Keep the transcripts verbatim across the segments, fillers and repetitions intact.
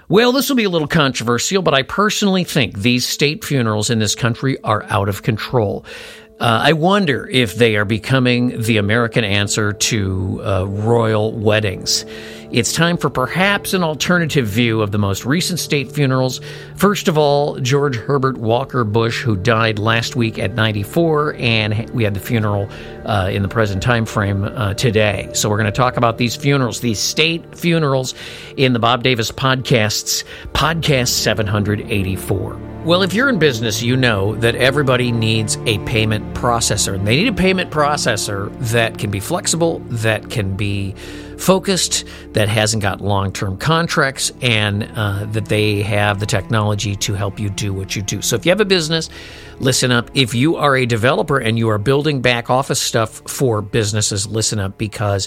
Well, this will be a little controversial, but I personally think these state funerals in this country are out of control. Uh, I wonder if they are becoming the American answer to uh, royal weddings. It's time for perhaps an alternative view of the most recent state funerals. First of all, George Herbert Walker Bush, who died last week at ninety-four, and we had the funeral uh, in the present time frame uh, today. So we're going to talk about these funerals, these state funerals, in the Bob Davis Podcasts, podcast seven eighty-four. Well, if you're in business, you know that everybody needs a payment processor. And they need a payment processor that can be flexible, that can be focused, that hasn't got long-term contracts, and uh, that they have the technology to help you do what you do. So if you have a business, listen up. If you are a developer and you are building back office stuff for businesses, listen up, because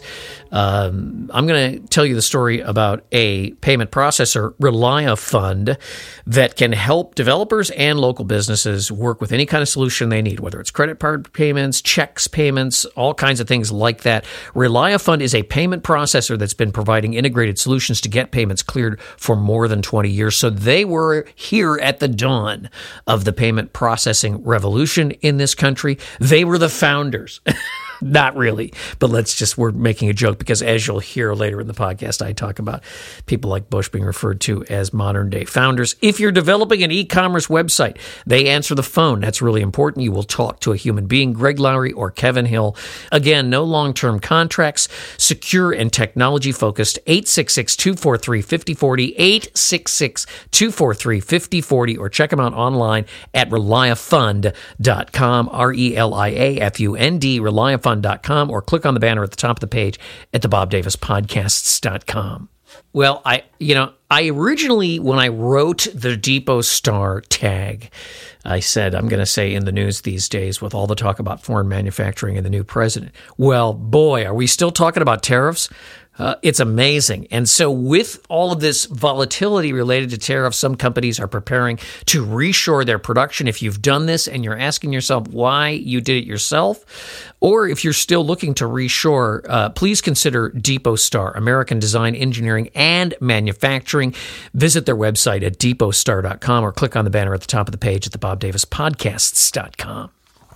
um, I'm going to tell you the story about a payment processor, ReliaFund, that can help developers and local businesses work with any kind of solution they need, whether it's credit card payments, checks payments, all kinds of things like that. ReliaFund is a payment processor that's been providing integrated solutions to get payments cleared for more than twenty years. So they were here at the dawn of the payment processing revolution in this country. They were the founders. Not really, but let's just, we're making a joke because as you'll hear later in the podcast, I talk about people like Bush being referred to as modern day founders. If you're developing an e-commerce website, they answer the phone. That's really important. You will talk to a human being, Greg Lowry or Kevin Hill. Again, no long-term contracts, secure and technology focused. eight six six, two four three, five oh four oh, eight six six, two four three, five oh four oh, or check them out online at reliafund dot com, R E L I A F U N D, reliafund dot com, or click on the banner at the top of the page at the bob davis podcasts dot com. Well, I, you know, I originally, when I wrote the Depot Star tag, I said, I'm going to say in the news these days with all the talk about foreign manufacturing and the new president. Well, boy, are we still talking about tariffs? Uh, it's amazing. And so with all of this volatility related to tariffs, some companies are preparing to reshore their production. If you've done this and you're asking yourself why you did it yourself, or if you're still looking to reshore, uh, please consider Depot Star, American Design, Engineering, and Manufacturing. Visit their website at depot star dot com or click on the banner at the top of the page at the bob davis podcasts dot com.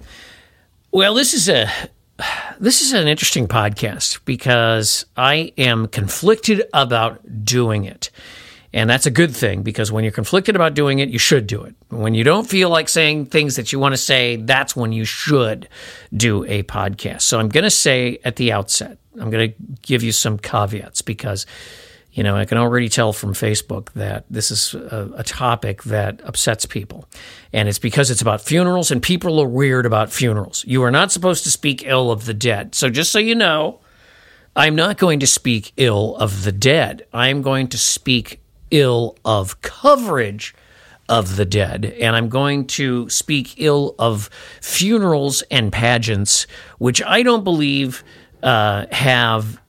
Well, this is a... This is an interesting podcast because I am conflicted about doing it. And that's a good thing, because when you're conflicted about doing it, you should do it. When you don't feel like saying things that you want to say, that's when you should do a podcast. So I'm going to say at the outset, I'm going to give you some caveats, because you know, I can already tell from Facebook that this is a, a topic that upsets people. And it's because it's about funerals, and people are weird about funerals. You are not supposed to speak ill of the dead. So just so you know, I'm not going to speak ill of the dead. I'm going to speak ill of coverage of the dead. And I'm going to speak ill of funerals and pageants, which I don't believe uh, have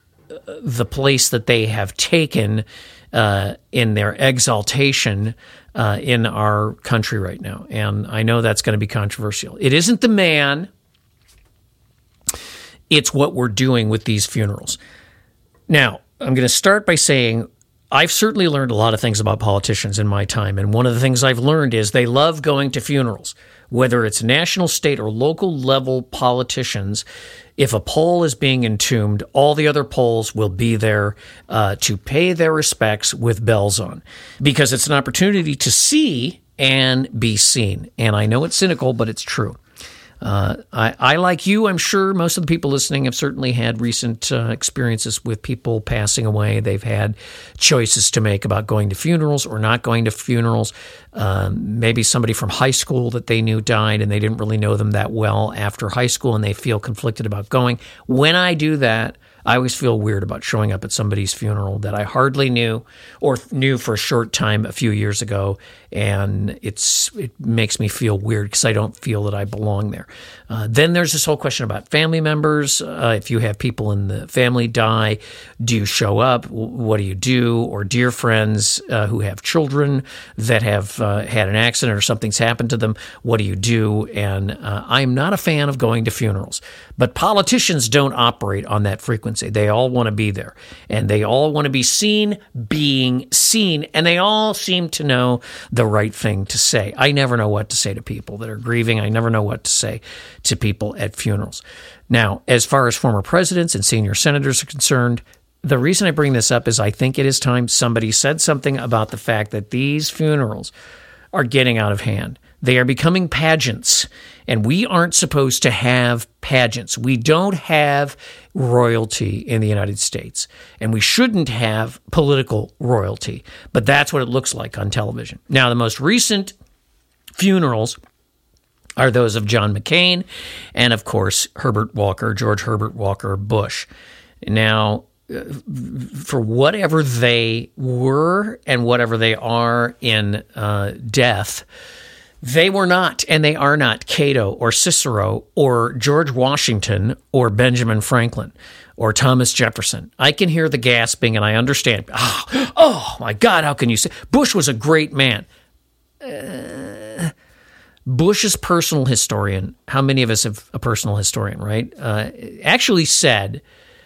the place that they have taken uh, in their exaltation uh, in our country right now. And I know that's going to be controversial. It isn't the man. It's what we're doing with these funerals. Now, I'm going to start by saying I've certainly learned a lot of things about politicians in my time. And one of the things I've learned is they love going to funerals, whether it's national, state, or local level politicians. If a pole is being entombed, all the other poles will be there uh, to pay their respects with bells on, because it's an opportunity to see and be seen. And I know it's cynical, but it's true. Uh, I, I, like you, I'm sure most of the people listening have certainly had recent uh, experiences with people passing away. They've had choices to make about going to funerals or not going to funerals. Um, maybe somebody from high school that they knew died and they didn't really know them that well after high school, and they feel conflicted about going. When I do that, I always feel weird about showing up at somebody's funeral that I hardly knew or knew for a short time a few years ago, and it's it makes me feel weird because I don't feel that I belong there. Uh, then there's this whole question about family members. Uh, if you have people in the family die, do you show up? What do you do? Or dear friends uh, who have children that have uh, had an accident or something's happened to them, what do you do? And uh, I'm not a fan of going to funerals, but politicians don't operate on that frequency. constituency. They all want to be there, and they all want to be seen being seen, and they all seem to know the right thing to say. I never know what to say to people that are grieving. I never know what to say to people at funerals. Now, as far as former presidents and senior senators are concerned, the reason I bring this up is I think it is time somebody said something about the fact that these funerals are getting out of hand. They are becoming pageants, and we aren't supposed to have pageants. We don't have royalty in the United States, and we shouldn't have political royalty, but that's what it looks like on television. Now, the most recent funerals are those of John McCain and, of course, Herbert Walker, George Herbert Walker Bush. Now, for whatever they were and whatever they are in uh, death, they were not, and they are not, Cato or Cicero or George Washington or Benjamin Franklin or Thomas Jefferson. I can hear the gasping, and I understand. Oh, oh my God, how can you say? Bush was a great man. Uh, Bush's personal historian, how many of us have a personal historian, right, uh, actually said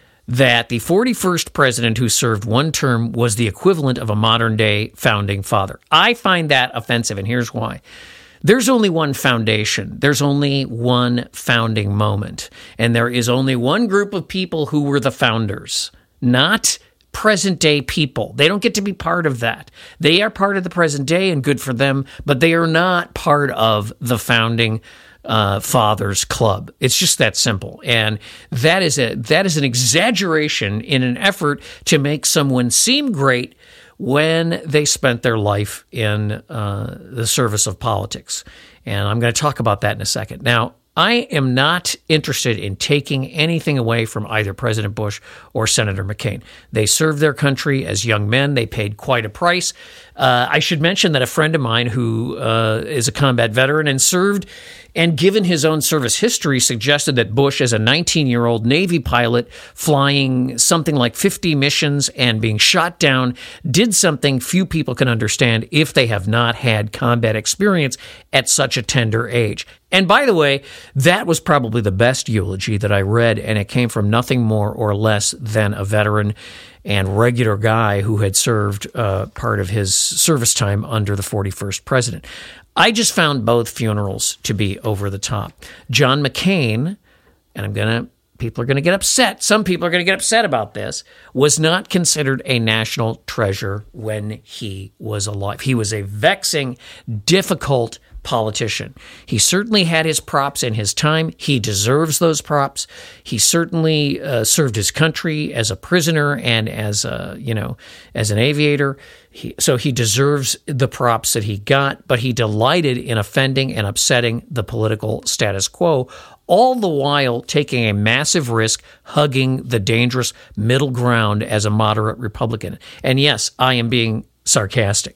that the forty-first president who served one term was the equivalent of a modern-day founding father. I find that offensive, and here's why. There's only one foundation. There's only one founding moment. And there is only one group of people who were the founders, not present-day people. They don't get to be part of that. They are part of the present day, and good for them, but they are not part of the founding uh, fathers club. It's just that simple. And that is a that is an exaggeration in an effort to make someone seem great when they spent their life in uh, the service of politics. And I'm going to talk about that in a second. Now, I am not interested in taking anything away from either President Bush or Senator McCain. They served their country as young men. They paid quite a price. Uh, I should mention that a friend of mine who uh, is a combat veteran and served, and given his own service history, suggested that Bush, as a nineteen-year-old Navy pilot flying something like fifty missions and being shot down, did something few people can understand if they have not had combat experience at such a tender age. And by the way, that was probably the best eulogy that I read, and it came from nothing more or less than a veteran and regular guy who had served uh, part of his service time under the forty-first president. I just found both funerals to be over the top. John McCain, and I'm going to, people are going to get upset. Some people are going to get upset about this, was not considered a national treasure when he was alive. He was a vexing, difficult politician. He certainly had his props in his time. He deserves those props. He certainly uh, served his country as a prisoner and as a, you know, as an aviator. He, so he deserves the props that he got, but he delighted in offending and upsetting the political status quo, all the while taking a massive risk, hugging the dangerous middle ground as a moderate Republican. And yes, I am being sarcastic.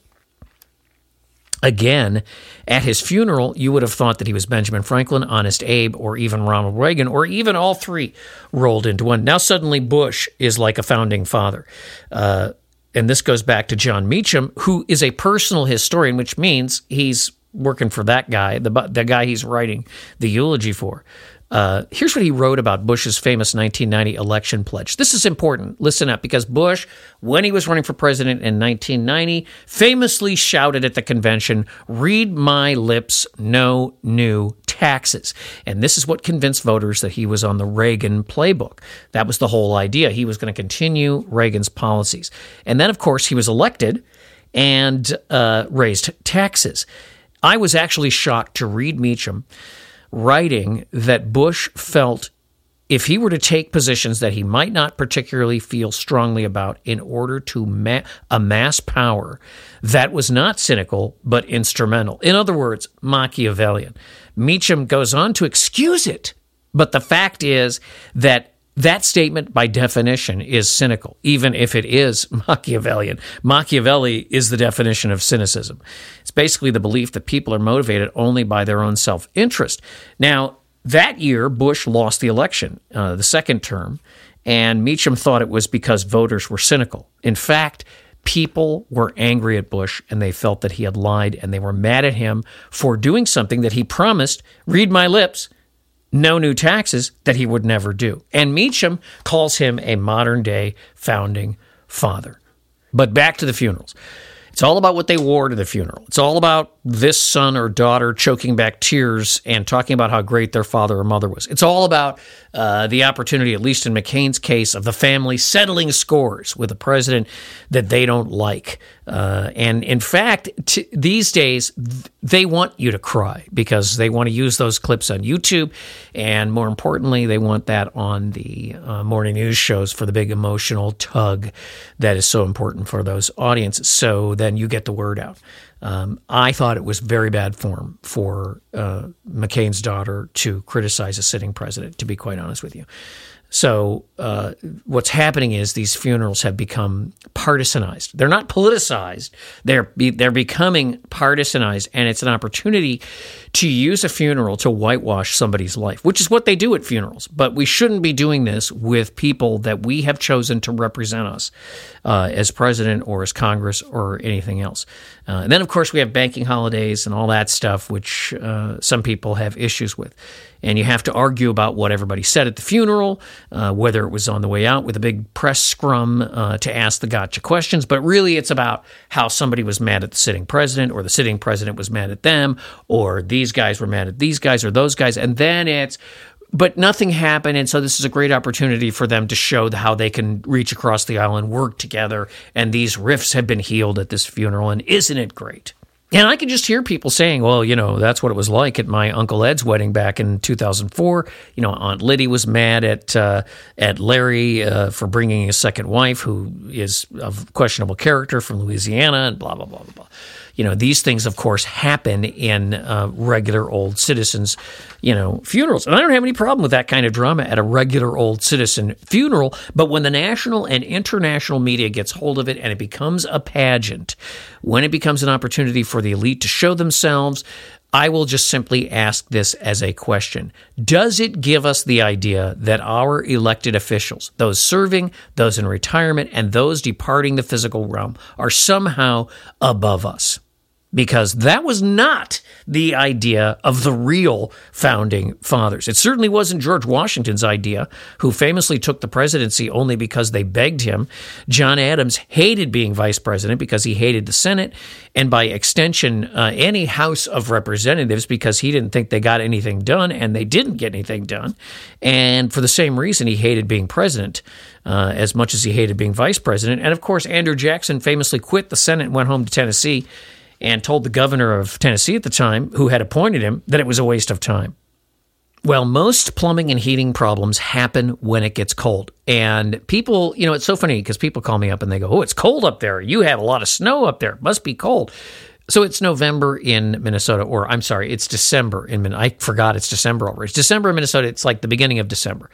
Again, at his funeral, you would have thought that he was Benjamin Franklin, Honest Abe, or even Ronald Reagan, or even all three rolled into one. Now suddenly Bush is like a founding father. Uh, and this goes back to John Meacham, who is a personal historian, which means he's working for that guy, the, the guy he's writing the eulogy for. Uh, here's what he wrote about Bush's famous nineteen ninety election pledge. This is important. Listen up, because Bush, when he was running for president in nineteen ninety, famously shouted at the convention, "Read my lips, no new taxes." And this is what convinced voters that he was on the Reagan playbook. That was the whole idea. He was going to continue Reagan's policies. And then, of course, he was elected and uh, raised taxes. I was actually shocked to read Meacham writing that Bush felt if he were to take positions that he might not particularly feel strongly about in order to ma- amass power, that was not cynical, but instrumental. In other words, Machiavellian. Meacham goes on to excuse it, but the fact is that that statement, by definition, is cynical, even if it is Machiavellian. Machiavelli is the definition of cynicism. It's basically the belief that people are motivated only by their own self-interest. Now, that year, Bush lost the election, uh, the second term, and Meacham thought it was because voters were cynical. In fact, people were angry at Bush, and they felt that he had lied, and they were mad at him for doing something that he promised, read my lips, No new taxes that he would never do. And Meacham calls him a modern-day founding father. But back to the funerals. It's all about what they wore to the funeral. It's all about this son or daughter choking back tears and talking about how great their father or mother was. It's all about uh, the opportunity, at least in McCain's case, of the family settling scores with a president that they don't like. Uh, and in fact, t- these days, th- they want you to cry because they want to use those clips on YouTube. And more importantly, they want that on the uh, morning news shows for the big emotional tug that is so important for those audiences. So then you get the word out. Um, I thought it was very bad form for uh, McCain's daughter to criticize a sitting president, to be quite honest with you. So uh, what's happening is these funerals have become partisanized. They're not politicized. They're be, they're becoming partisanized, and it's an opportunity to use a funeral to whitewash somebody's life, which is what they do at funerals. But we shouldn't be doing this with people that we have chosen to represent us uh, as president or as Congress or anything else. Uh, and then, of course, we have banking holidays and all that stuff, which uh, some people have issues with. And you have to argue about what everybody said at the funeral, uh, whether it was on the way out with a big press scrum uh, to ask the gotcha questions. But really, it's about how somebody was mad at the sitting president, or the sitting president was mad at them, or these guys were mad at these guys or those guys. And then it's, but nothing happened. And so this is a great opportunity for them to show how they can reach across the aisle and work together. And these rifts have been healed at this funeral. And isn't it great? And I can just hear people saying, well, you know, that's what it was like at my Uncle Ed's wedding back in two thousand four. You know, Aunt Liddy was mad at uh, at Larry uh, for bringing a second wife who is of questionable character from Louisiana and blah, blah, blah, blah, blah. You know, these things, of course, happen in uh, regular old citizens, you know, funerals. And I don't have any problem with that kind of drama at a regular old citizen funeral. But when the national and international media gets hold of it and it becomes a pageant, when it becomes an opportunity for the elite to show themselves, I will just simply ask this as a question. Does it give us the idea that our elected officials, those serving, those in retirement, and those departing the physical realm, are somehow above us? Because that was not the idea of the real founding fathers. It certainly wasn't George Washington's idea, who famously took the presidency only because they begged him. John Adams hated being vice president because he hated the Senate, and by extension, uh, any House of Representatives, because he didn't think they got anything done, and they didn't get anything done. And for the same reason, he hated being president uh, as much as he hated being vice president. And of course, Andrew Jackson famously quit the Senate and went home to Tennessee and told the governor of Tennessee at the time, who had appointed him, that it was a waste of time. Well, most plumbing and heating problems happen when it gets cold. And people, you know, it's so funny because people call me up and they go, oh, it's cold up there. You have a lot of snow up there. It must be cold. So it's November in Minnesota, or I'm sorry, it's December in Minnesota. I forgot it's December already. It's December in Minnesota. It's like the beginning of December.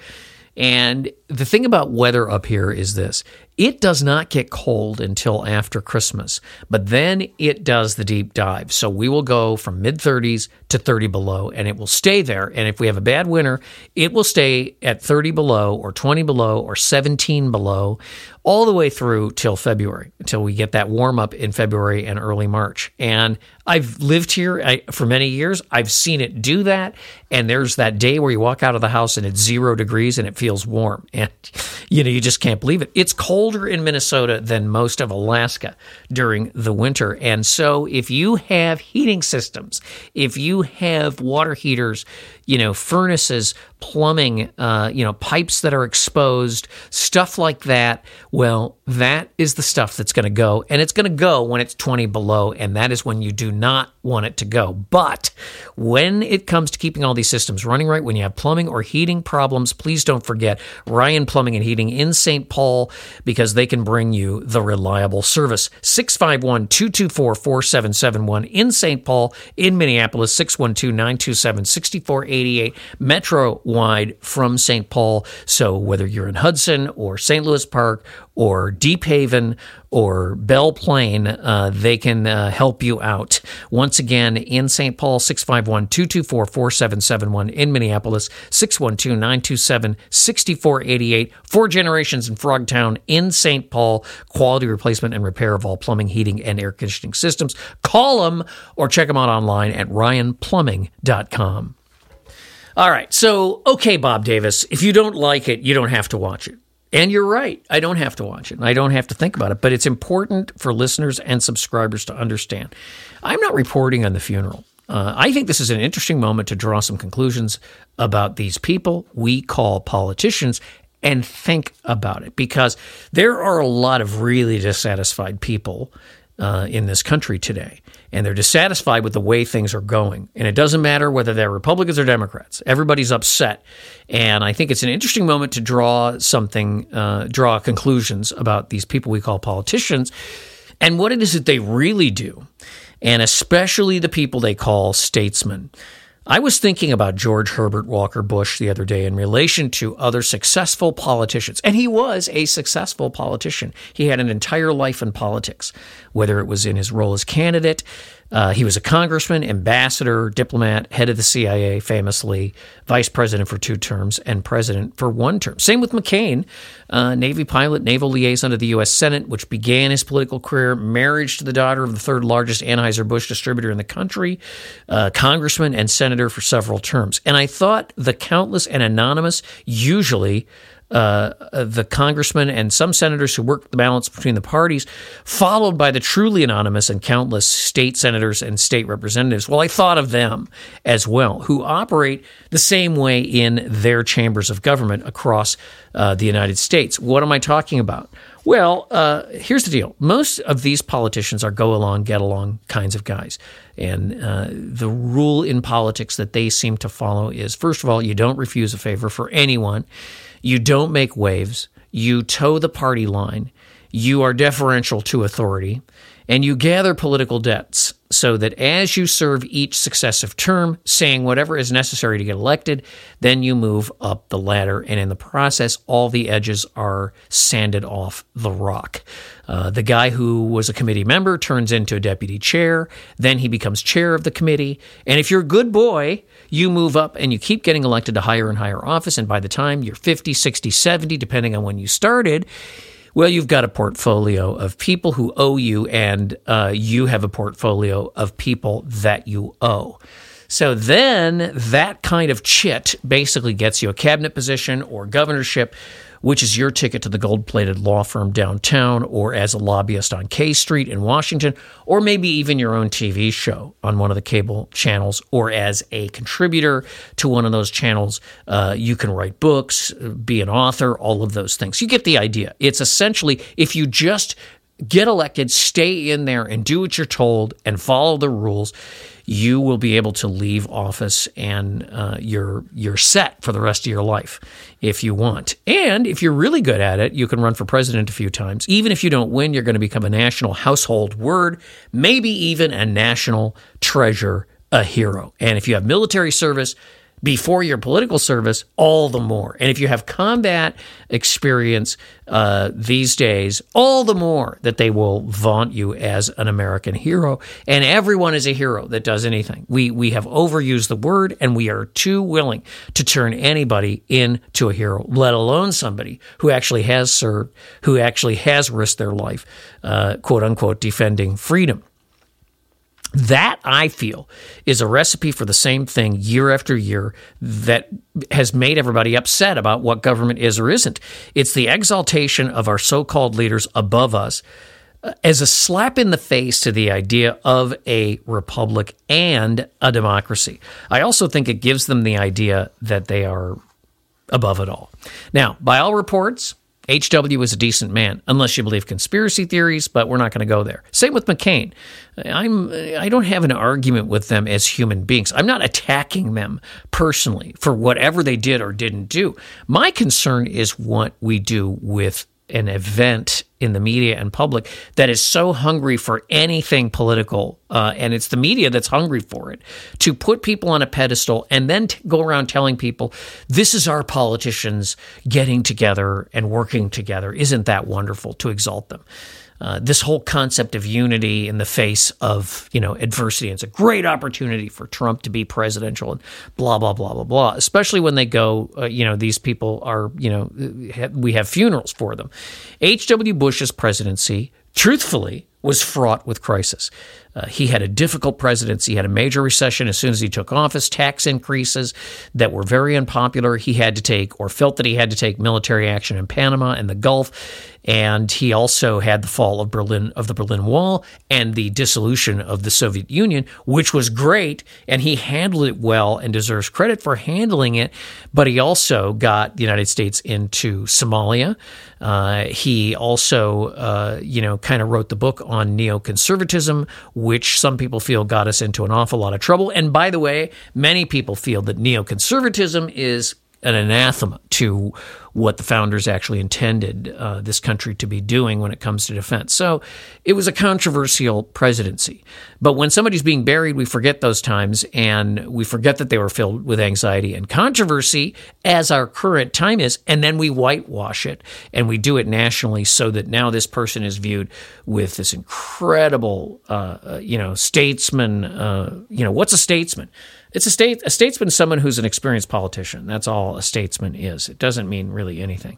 And the thing about weather up here is this. It does not get cold until after Christmas, but then it does the deep dive. So we will go from mid thirties to thirty below, and it will stay there. And if we have a bad winter, it will stay at thirty below or twenty below or seventeen below all the way through till February, until we get that warm up in February and early March. And I've lived here I, for many years. I've seen it do that. And there's that day where you walk out of the house and it's zero degrees and it feels warm. And, you know, you just can't believe it. It's colder in Minnesota than most of Alaska during the winter. And so if you have heating systems, if you have water heaters, you know, furnaces, plumbing, uh, you know, pipes that are exposed, stuff like that, well, that is the stuff that's going to go. And it's going to go when it's twenty below, and that is when you do not want it to go. But when it comes to keeping all these systems running right, when you have plumbing or heating problems, please don't forget Ryan Plumbing and Heating in Saint Paul, because they can bring you the reliable service. six five one, two two four, four seven seven one in Saint Paul. In Minneapolis, six one two, nine two seven, six four eight eight, Metro-wide from Saint Paul. So whether you're in Hudson or Saint Louis Park or Deep Haven or Belle Plaine, uh, they can uh, help you out. Once again, in Saint Paul, six five one, two two four, four seven seven one. In Minneapolis, six one two, nine two seven, six four eight eight. Four Generations in Frogtown. In Saint Paul, quality replacement and repair of all plumbing, heating, and air conditioning systems. Call them or check them out online at ryan plumbing dot com. All right. So, okay, Bob Davis, if you don't like it, you don't have to watch it. And you're right. I don't have to watch it. And I don't have to think about it. But it's important for listeners and subscribers to understand. I'm not reporting on the funeral. Uh, I think this is an interesting moment to draw some conclusions about these people we call politicians and think about it, because there are a lot of really dissatisfied people uh, in this country today, and they're dissatisfied with the way things are going. And it doesn't matter whether they're Republicans or Democrats. Everybody's upset. And I think it's an interesting moment to draw something, uh, draw conclusions about these people we call politicians and what it is that they really do, and especially the people they call statesmen. I was thinking about George Herbert Walker Bush the other day in relation to other successful politicians. And he was a successful politician. He had an entire life in politics, whether it was in his role as candidate. Uh, he was a congressman, ambassador, diplomat, head of the C I A, famously, vice president for two terms, and president for one term. Same with McCain, uh, Navy pilot, naval liaison to the U S Senate, which began his political career, marriage to the daughter of the third largest Anheuser-Busch distributor in the country, uh, congressman and senator for several terms. And I thought the countless and anonymous, usually Uh, the congressmen and some senators who work the balance between the parties, followed by the truly anonymous and countless state senators and state representatives. Well, I thought of them as well, who operate the same way in their chambers of government across uh, the United States. What am I talking about? Well, uh, here's the deal. Most of these politicians are go-along, get-along kinds of guys. And uh, the rule in politics that they seem to follow is, first of all, you don't refuse a favor for anyone. You don't make waves, you toe the party line, you are deferential to authority, and you gather political debts so that as you serve each successive term, saying whatever is necessary to get elected, then you move up the ladder, and in the process, all the edges are sanded off the rock. Uh, the guy who was a committee member turns into a deputy chair, then he becomes chair of the committee, and if you're a good boy, you move up and you keep getting elected to higher and higher office, and by the time you're fifty, sixty, seventy, depending on when you started, well, you've got a portfolio of people who owe you, and uh, you have a portfolio of people that you owe. So then that kind of chit basically gets you a cabinet position or governorship, which is your ticket to the gold-plated law firm downtown, or as a lobbyist on K Street in Washington, or maybe even your own T V show on one of the cable channels, or as a contributor to one of those channels. Uh, you can write books, be an author, all of those things. You get the idea. It's essentially, if you just get elected, stay in there and do what you're told and follow the rules, you will be able to leave office and uh, you're you're set for the rest of your life if you want. And if you're really good at it, you can run for president a few times. Even if you don't win, you're going to become a national household word, maybe even a national treasure, a hero. And if you have military service before your political service, all the more. And if you have combat experience uh, these days, all the more that they will vaunt you as an American hero. And everyone is a hero that does anything. We we have overused the word, and we are too willing to turn anybody into a hero, let alone somebody who actually has served, who actually has risked their life, uh, quote unquote, defending freedom. That, I feel, is a recipe for the same thing year after year that has made everybody upset about what government is or isn't. It's the exaltation of our so-called leaders above us as a slap in the face to the idea of a republic and a democracy. I also think it gives them the idea that they are above it all. Now, by all reports, H W is a decent man, unless you believe conspiracy theories, but we're not going to go there. Same with McCain. I'm, I don't have an argument with them as human beings. I'm not attacking them personally for whatever they did or didn't do. My concern is what we do with an event in the media and public that is so hungry for anything political, uh, and it's the media that's hungry for it, to put people on a pedestal and then t- go around telling people, this is our politicians getting together and working together. Isn't that wonderful, to exalt them? Uh, this whole concept of unity in the face of, you know, adversity. It's a great opportunity for Trump to be presidential and blah, blah, blah, blah, blah, especially when they go, uh, you know, these people are, you know, ha- we have funerals for them. H W Bush's presidency, truthfully, was fraught with crisis. Uh, he had a difficult presidency. He had a major recession as soon as he took office, tax increases that were very unpopular. He had to take, or felt that he had to take, military action in Panama and the Gulf. And he also had the fall of Berlin, of the Berlin Wall, and the dissolution of the Soviet Union, which was great. And he handled it well and deserves credit for handling it. But he also got the United States into Somalia. Uh, he also, uh, you know, kind of wrote the book on neoconservatism, which some people feel got us into an awful lot of trouble. And by the way, many people feel that neoconservatism is an anathema to what the founders actually intended uh, this country to be doing when it comes to defense. So it was a controversial presidency. But when somebody's being buried, we forget those times, and we forget that they were filled with anxiety and controversy, as our current time is, and then we whitewash it, and we do it nationally so that now this person is viewed with this incredible, uh, you know, statesman. Uh, you know, what's a statesman? It's a state. A statesman is someone who's an experienced politician. That's all a statesman is. It doesn't mean really anything.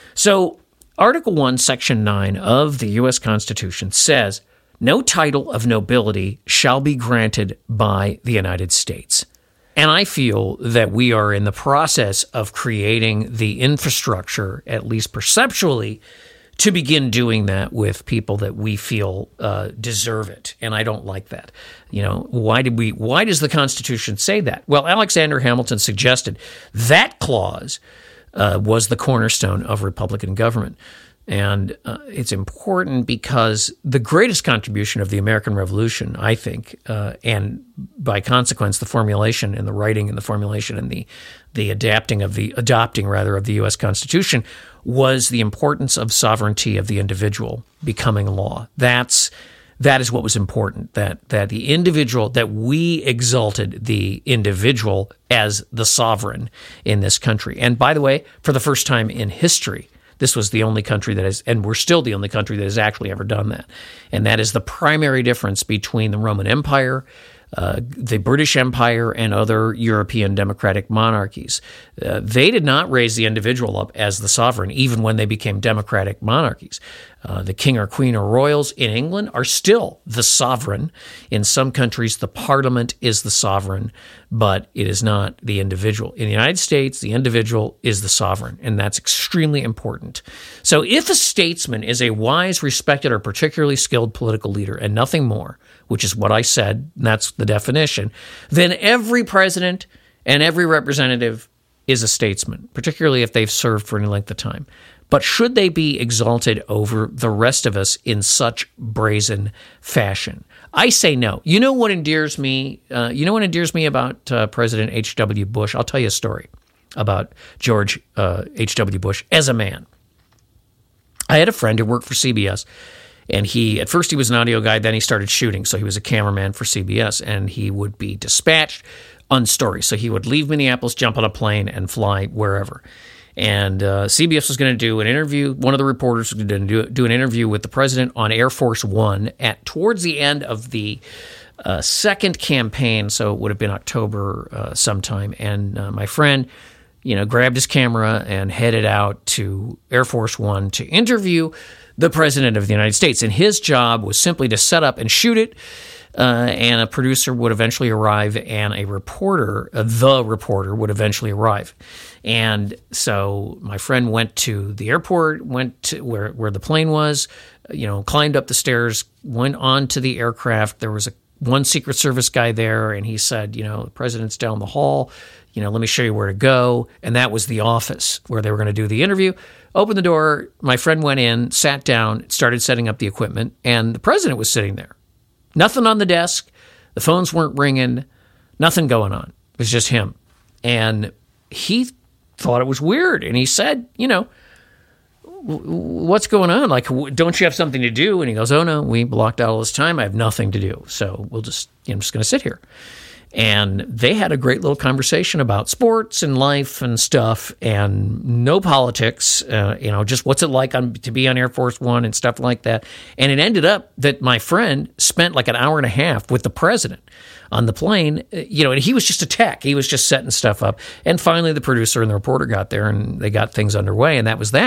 So Article one, Section nine of the U S Constitution says, no title of nobility shall be granted by the United States. And I feel that we are in the process of creating the infrastructure, at least perceptually, to begin doing that with people that we feel uh, deserve it. And I don't like that. You know, why did we, why does the Constitution say that? Well, Alexander Hamilton suggested that clause uh, was the cornerstone of Republican government. And uh, it's important because the greatest contribution of the American Revolution, I think, uh, and by consequence, the formulation and the writing and the formulation and the the adapting of the adopting rather of the U S Constitution was the importance of sovereignty of the individual becoming law. That's that is what was important. That that the individual, that we exalted the individual as the sovereign in this country. And by the way, for the first time in history, this was the only country that has, and we're still the only country that has actually ever done that. And that is the primary difference between the Roman Empire, uh, the British Empire, and other European democratic monarchies. Uh, they did not raise the individual up as the sovereign, even when they became democratic monarchies. Uh, the king or queen or royals in England are still the sovereign. In some countries, the parliament is the sovereign, but it is not the individual. In the United States, the individual is the sovereign, and that's extremely important. So if a statesman is a wise, respected, or particularly skilled political leader, and nothing more, which is what I said, and that's the definition, then every president and every representative is a statesman, particularly if they've served for any length of time. But should they be exalted over the rest of us in such brazen fashion? I say no. You know what endears me? Uh, you know what endears me about uh, President H W. Bush? I'll tell you a story about George uh, H W. Bush as a man. I had a friend who worked for C B S, and he at first he was an audio guy, then he started shooting, so he was a cameraman for C B S, and he would be dispatched on stories. So he would leave Minneapolis, jump on a plane, and fly wherever. And uh, C B S was going to do an interview. One of the reporters was going to do, do an interview with the president on Air Force One at towards the end of the uh, second campaign. So it would have been October uh, sometime. And uh, my friend, you know, grabbed his camera and headed out to Air Force One to interview the president of the United States. And his job was simply to set up and shoot it. Uh, and a producer would eventually arrive, and a reporter, uh, the reporter, would eventually arrive. And so my friend went to the airport, went to where, where the plane was, you know, climbed up the stairs, went onto the aircraft. There was a one Secret Service guy there, and he said, you know, the president's down the hall. You know, let me show you where to go. And that was the office where they were going to do the interview. Opened the door. My friend went in, sat down, started setting up the equipment, and the president was sitting there. Nothing on the desk. The phones weren't ringing. Nothing going on. It was just him. And he thought it was weird. And he said, you know, what's going on? Like, don't you have something to do? And he goes, oh, no, we blocked out all this time. I have nothing to do. So we'll just, you know, I'm just going to sit here. And they had a great little conversation about sports and life and stuff, and no politics, uh, you know, just what's it like on, to be on Air Force One and stuff like that. And it ended up that my friend spent like an hour and a half with the president on the plane, you know, and he was just a tech. He was just setting stuff up. And finally, the producer and the reporter got there, and they got things underway, and that was that.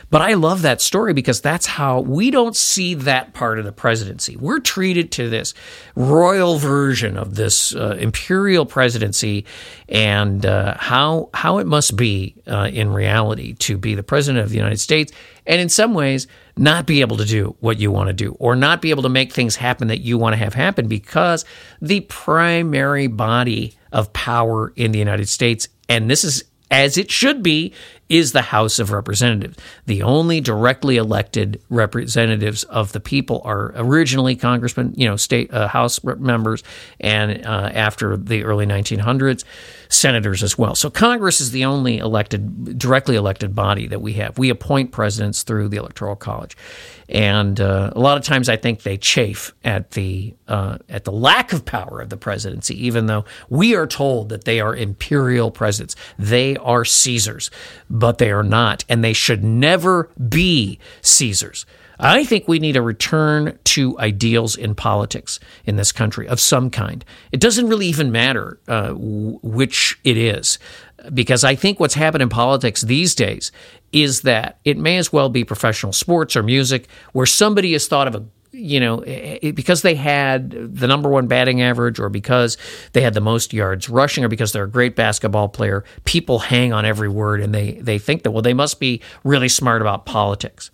But I love that story because that's how we don't see that part of the presidency. We're treated to this royal version of this uh, imperial presidency and uh, how how it must be uh, in reality to be the president of the United States and in some ways not be able to do what you want to do or not be able to make things happen that you want to have happen because the primary body of power in the United States, and this is as it should be, is the House of Representatives. The only directly elected representatives of the people are originally congressmen, you know, state uh, House members, and uh, after the early nineteen hundreds, senators as well. So Congress is the only elected, directly elected body that we have. We appoint presidents through the Electoral College. And uh, a lot of times I think they chafe at the uh, at the lack of power of the presidency, even though we are told that they are imperial presidents. They are Caesars, but they are not, and they should never be Caesars. I think we need a return to ideals in politics in this country of some kind. It doesn't really even matter uh, which it is, because I think what's happened in politics these days is that it may as well be professional sports or music where somebody has thought of a you know, it, because they had the number one batting average or because they had the most yards rushing or because they're a great basketball player, people hang on every word and they, they think that, well, they must be really smart about politics.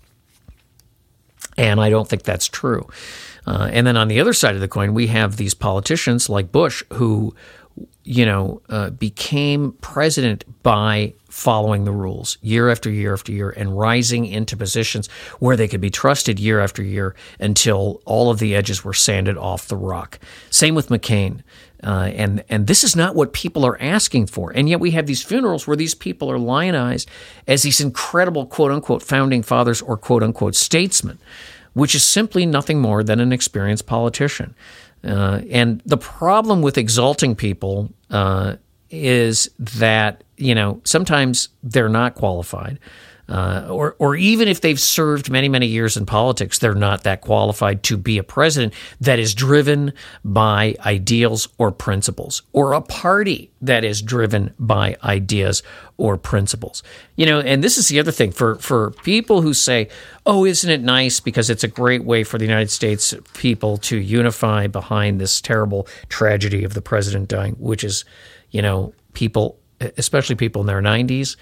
And I don't think that's true. Uh, and then on the other side of the coin, we have these politicians like Bush who, you know, uh, became president by following the rules year after year after year and rising into positions where they could be trusted year after year until all of the edges were sanded off the rock. Same with McCain. Uh, and, and this is not what people are asking for. And yet we have these funerals where these people are lionized as these incredible quote-unquote founding fathers or quote-unquote statesmen, which is simply nothing more than an experienced politician. Uh, and the problem with exalting people uh, is that, you know, sometimes they're not qualified. Uh, or, or even if they've served many, many years in politics, they're not that qualified to be a president that is driven by ideals or principles, or a party that is driven by ideas or principles. You know, and this is the other thing for, for people who say, oh, isn't it nice because it's a great way for the United States people to unify behind this terrible tragedy of the president dying, which is, you know, people, especially people in their nineties,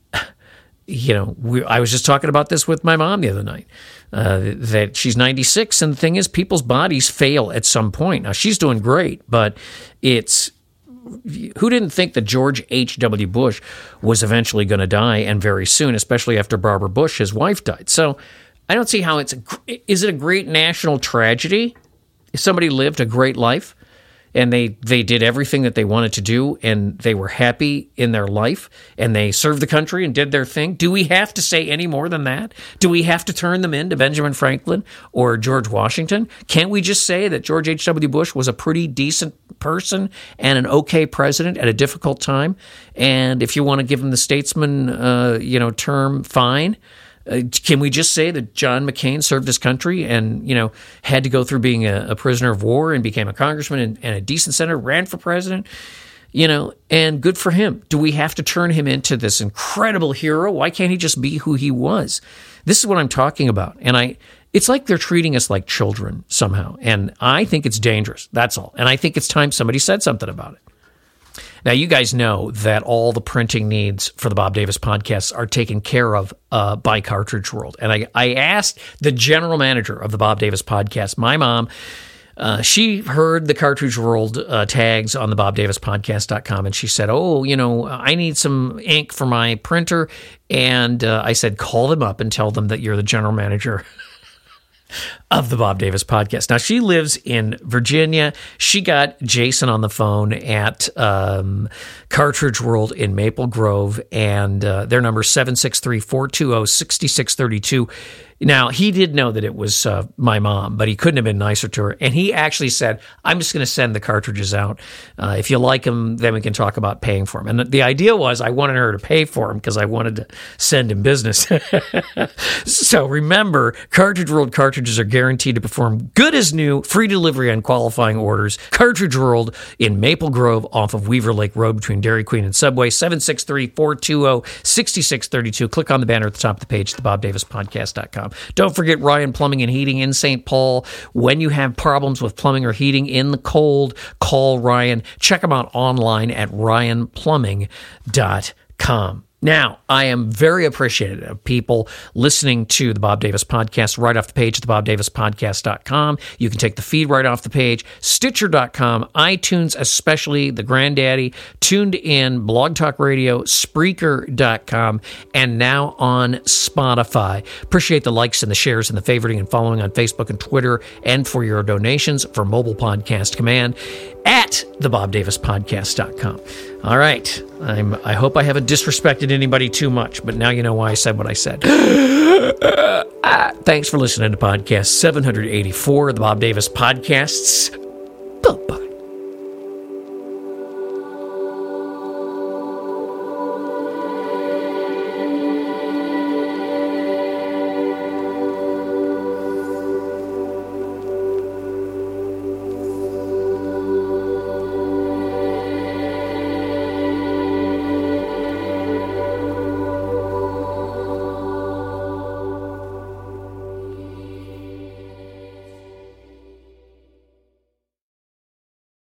you know, we, I was just talking about this with my mom the other night, uh, that she's ninety-six, and the thing is, people's bodies fail at some point. Now, she's doing great, but it's, who didn't think that George H W. Bush was eventually going to die, and very soon, especially after Barbara Bush, his wife, died. So I don't see how it's, a, is it a great national tragedy if somebody lived a great life? And they, they did everything that they wanted to do, and they were happy in their life, and they served the country and did their thing. Do we have to say any more than that? Do we have to turn them into Benjamin Franklin or George Washington? Can't we just say that George H W. Bush was a pretty decent person and an okay president at a difficult time? And if you want to give him the statesman, uh, you know, term, fine. Uh, can we just say that John McCain served his country and, you know, had to go through being a, a prisoner of war and became a congressman and, and a decent senator, ran for president, you know, and good for him. Do we have to turn him into this incredible hero? Why can't he just be who he was? This is what I'm talking about. And I, it's like they're treating us like children somehow. And I think it's dangerous. That's all. And I think it's time somebody said something about it. Now, you guys know that all the printing needs for the Bob Davis podcasts are taken care of uh, by Cartridge World. And I, I asked the general manager of the Bob Davis podcast, my mom, uh, she heard the Cartridge World uh, tags on the bob davis podcast dot com, and she said, oh, you know, I need some ink for my printer. And uh, I said, call them up and tell them that you're the general manager of the Bob Davis podcast. Now, she lives in Virginia. She got Jason on the phone at um, Cartridge World in Maple Grove, and uh, their number is seven six three, four two zero, six six three two. Now, he did know that it was uh, my mom, but he couldn't have been nicer to her. And he actually said, I'm just going to send the cartridges out. Uh, if you like them, then we can talk about paying for them. And the idea was I wanted her to pay for them because I wanted to send him business. So remember, Cartridge World cartridges are guaranteed guaranteed to perform good as new, free delivery on qualifying orders. Cartridge World in Maple Grove off of Weaver Lake Road between Dairy Queen and Subway, seven six three, four two zero, six six three two. Click on the banner at the top of the page at the bob davis podcast dot com. Don't forget Ryan Plumbing and Heating in Saint Paul. When you have problems with plumbing or heating in the cold, call Ryan. Check him out online at ryan plumbing dot com. Now, I am very appreciative of people listening to the Bob Davis Podcast right off the page at the bob davis podcast dot com. You can take the feed right off the page, stitcher dot com, iTunes, especially the Granddaddy, Tuned In, Blog Talk Radio, Spreaker dot com, and now on Spotify. Appreciate the likes and the shares and the favoriting and following on Facebook and Twitter, and for your donations for Mobile Podcast Command at the bob davis podcast dot com. All right. I'm, I hope I haven't disrespected anybody too much, but now you know why I said what I said. Thanks for listening to podcast seven eighty-four of the Bob Davis Podcasts.